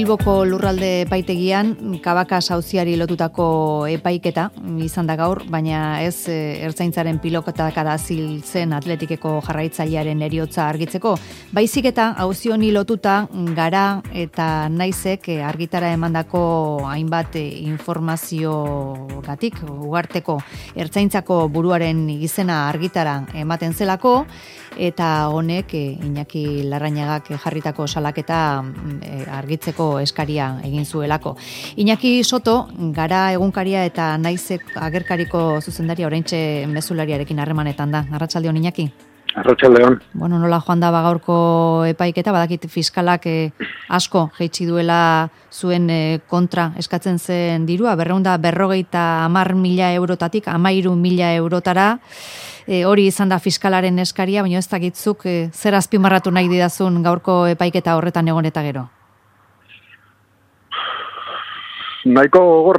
Bilboko lurralde epaitegian Cabacas auziari lotutako epaiketa izan da gaur, baina ez ertzaintzaren pilotakada zil zen Atletikeko jarraitzailearen heriotza argitzeko. Baizik eta auzi honi lotuta Gara eta Naizek argitara emandako hainbat informaziogatik Ugarteko ertzaintzako buruaren izena argitara ematen zelako, eta honek Iñaki Larrañagak jarritako salaketa argitzeko eskaria egin zuelako. Iñaki Soto, Gara egunkaria eta Naizek agerkariko zuzendaria oraintxe mezulariarekin harremanetan da. Arratsaldeon, Iñaki. Arratsaldeon. Bueno, nola joan da gaurko epaiketa, badakit fiskalak asko jaitsi duela zuen kontra eskatzen zen dirua, 250.000 eurotatik 13.000 eurotara. Hori izan da fiskalaren eskaria, baina ez dakitzuk zer azpimarratu nahi didazun gaurko epaiketa horretan egon eta gero? Nahiko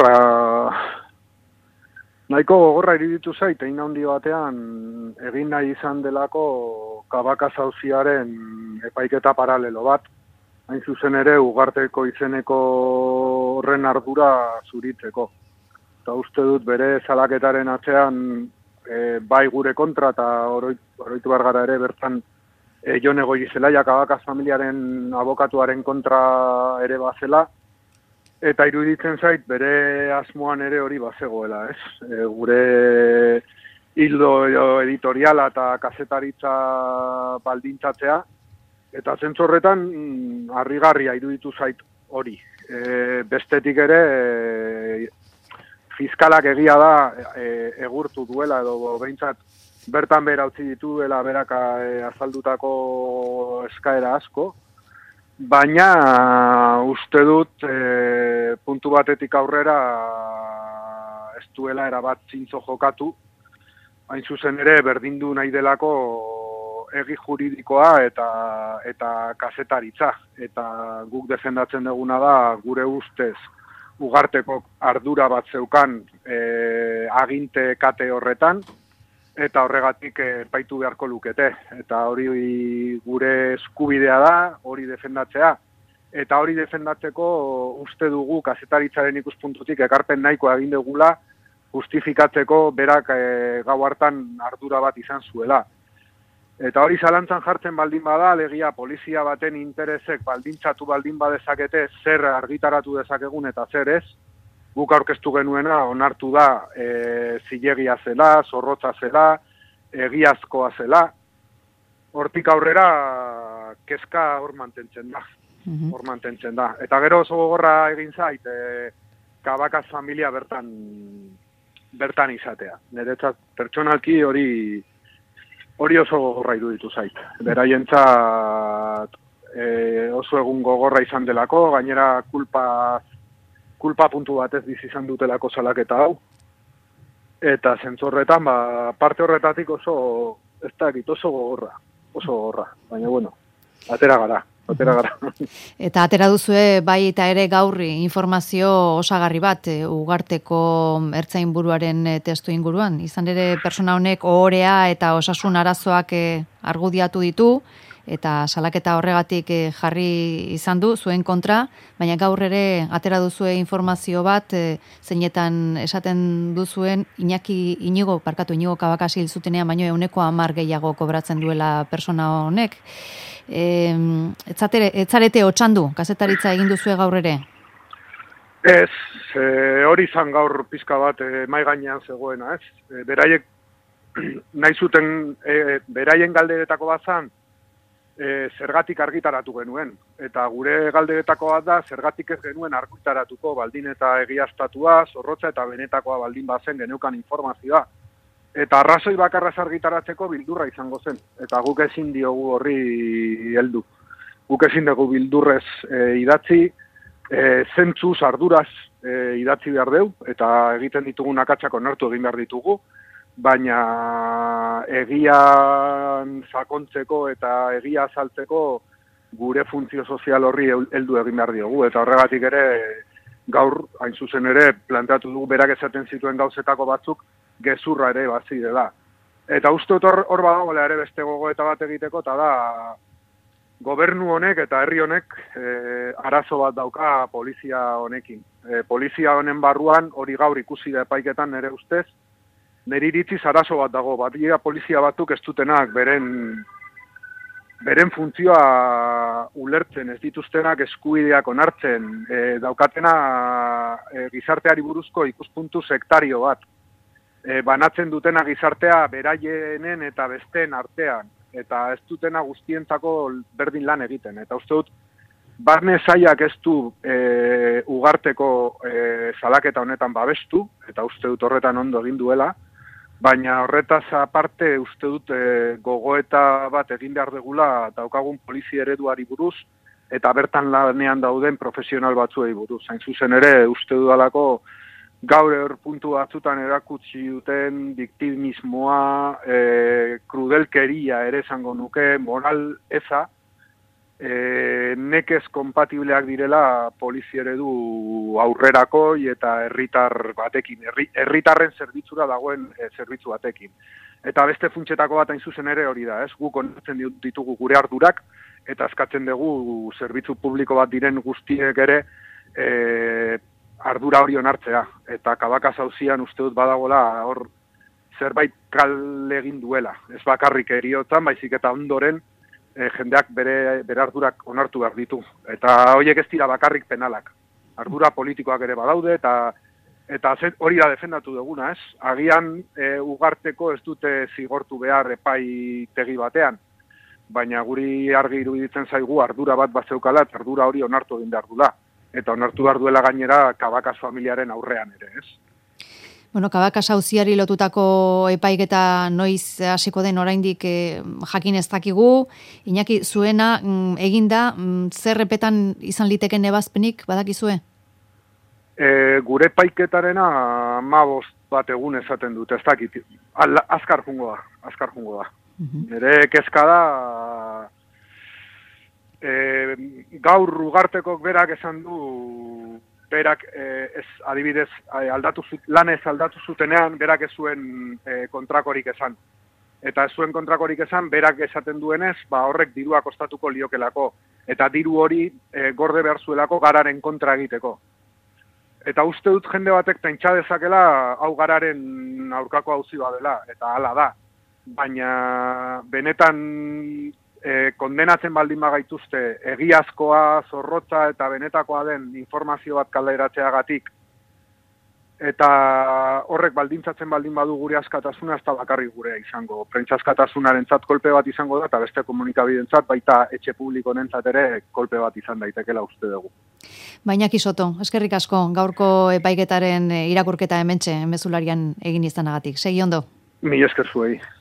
gogorra iruditu zait, egin handi batean egin nahi izan delako Cabacas auziaren epaiketa paralelo bat. Hain zuzen ere, Ugarteko izeneko horren ardura zuritzeko. Eta uste dut bere salaketaren atzean bai gure kontra eta oroitu behar gara ere bertan Jone Goirizelaia Cabacas familiaren abokatuaren kontra ere bazela, eta iruditzen zait bere asmoan ere hori bazegoela, ez? Gure hildo editoriala eta kazetaritza baldintzatzea, eta zentzorretan harrigarria iruditu zait hori. Bestetik ere fiskalak egia da egurtu duela edo behintzat bertan bera utzi dituela beraka azaldutako eskaera asko, baina uste dut puntu batetik aurrera ez duela erabat zintzo jokatu, hain zuzen ere berdindu nahi delako egi juridikoa eta kazetaritza, eta guk defendatzen duguna da gure ustez Ugarteko ardura bat zeukan aginte kate horretan, eta horregatik epaitu beharko lukete. Eta hori gure eskubidea da, hori defendatzea. Eta hori defendatzeko uste dugu kazetaritzaren ikuspuntutik ekarpen nahikoa egin dugula justifikatzeko berak gau hartan ardura bat izan zuela. Eta hori zalantzan jartzen baldin bada, alegia polizia baten interesek baldintzatu baldin badezakete zer argitaratu dezakegun eta zer ez, guk aurkeztu genuena onartu da zilegia zela, zorrotza zela, egiazkoa zela. Hortik aurrera kezka hor mantentzen da. Hor mantentzen da. Eta gero oso gogorra egin zait, Cabacas familia bertan izatea. Niretzat pertsonalki hori oso gogorra iruditu zait. Beraientzat oso egun gogorra izan delako, gainera kulpa puntu batez bizi izan dutelako salaketa hau. Eta zentzorretan, parte horretatik oso gogorra. Baina bueno, atera gara. Eta atera duzue bai eta ere gaur informazio osagarri bat Ugarteko ertzain buruaren testu inguruan. Izan ere persona honek ohorea eta osasun arazoak argudiatu ditu, eta salaketa horregatik jarri izan du zuen kontra, baina gaur ere atera duzue informazio bat zeinetan esaten duzuen Iñigo Cabacas hil zutenean baino 110 gehiago kobratzen duela persona honek. Etzarete otxandu, kazetaritza egin duzue gaur ere? Ez, hori izan gaur pizka bat mai gainean zegoena, ez? Beraiek nahi zuten, beraien galderetako bat zan, zergatik argitaratu genuen. Eta gure galderetako bat da, zergatik ez genuen argitaratuko baldin eta egiaztatua, zorrotza eta benetakoa baldin bazen geneukan informazioa. Eta arrazoi bakarraz argitaratzeko bildurra izango zen. Eta guk ezin diogu horri heldu. Guk ezin dugu bildurrez idatzi, zentzuz, arduraz idatzi behar deu, eta egiten ditugun akatsak onartu egin behar ditugu, baina egian sakontzeko eta egia azaltzeko gure funtzio sozial horri heldu egin behar diogu. Eta horregatik ere, gaur, hain zuzen ere, planteatu dugu berak esaten zituen gauzetako batzuk, gezurra ere bazi dela. Eta uste hor badagoela ere beste gogoeta bat egiteko, eta da gobernu honek eta herri honek arazo bat dauka polizia honekin. Polizia honen barruan, hori gaur ikusi da epaiketan nire ustez, nire iritziz arazo bat dago, batia polizia batzuk ez dutenak beren funtzioa ulertzen, ez dituztenak eskubideak onartzen, daukatena gizarteari buruzko ikuspuntu sektario bat, banatzen dutena gizartea beraienen eta besteen artean, eta ez dutena guztientzako berdin lan egiten. Eta uste dut, barne sailak ez du ugarteko salaketa honetan babestu, eta uste dut horretan ondo egin duela, baina horretaz aparte uste dut gogoeta bat egin behar degula daukagun polizia ereduari buruz, eta bertan lanean dauden profesional batzuei buruz. Hain zuzen ere, uste dudalako gaur puntu batzutan erakutsi duten biktimismoa, krudelkeria ere esango nuke, moral eza, nekez kompatibleak direla polizia eredu aurrerako eta herritar batekin, herritarren zerbitzura dagoen zerbitzu batekin. Eta beste funtsetako bat hain zuzen ere hori da, ez? Guk onartzen ditugu gure ardurak, eta eskatzen dugu zerbitzu publiko bat diren guztiek ere ardura hori onartzea. Eta Kabakaz auzian uste dut badagola hor zerbait kale egin duela. Ez bakarrik heriotzan, baizik eta ondoren jendeak bere ardurak onartu behar ditu. Eta horiek ez dira bakarrik penalak. Ardura politikoak ere badaude, eta hori da defendatu duguna, ez? Agian ugarteko ez dute zigortu behar epaitegi batean, baina guri argi iruditzen zaigu ardura bat bazeukala, eta ardura hori onartu egin behar dula. Eta onartu behar duela gainera Kabakaz familiaren aurrean ere, ez? Bueno, Kabakaz auziari lotutako epaiketa noiz hasiko den oraindik jakin ez dakigu. Iñaki, zuena eginda, zer epetan izan liteken ebazpenik badakizue? Gure epaiketarena 15 bat egun esaten dut, ez dakit. Azkar jungo da. Nire kezka da, gaur ugartekok berak esan du, berak adibidez lanez aldatu zutenean, berak ez zuen kontrakorik esan. Eta ez zuen kontrakorik esan, berak esaten duenez, horrek dirua kostatuko liokelako. Eta diru hori gorde behar zuelako gararen kontra egiteko. Eta uste dut jende batek pentsa dezakela hau gararen aurkako auzi badela, eta hala da. Baina benetan kondenatzen baldin bagaituzte egiazkoa, zorrotza eta benetakoa den informazio bat kalderatzeagatik, eta horrek baldintzatzen baldin badu gure askatasuna, ez da bakarrik gurea izango. Prentsa askatasunarentzat kolpe bat izango da, eta beste komunikabidentzat baita etxe publikonentzat ere kolpe bat izan daitekela uste dugu. Baina Kisoto, eskerrik asko gaurko epaiketaren irakurketa hementxe, mezularian egin izanagatik. Segi ondo. Mila esker zuei.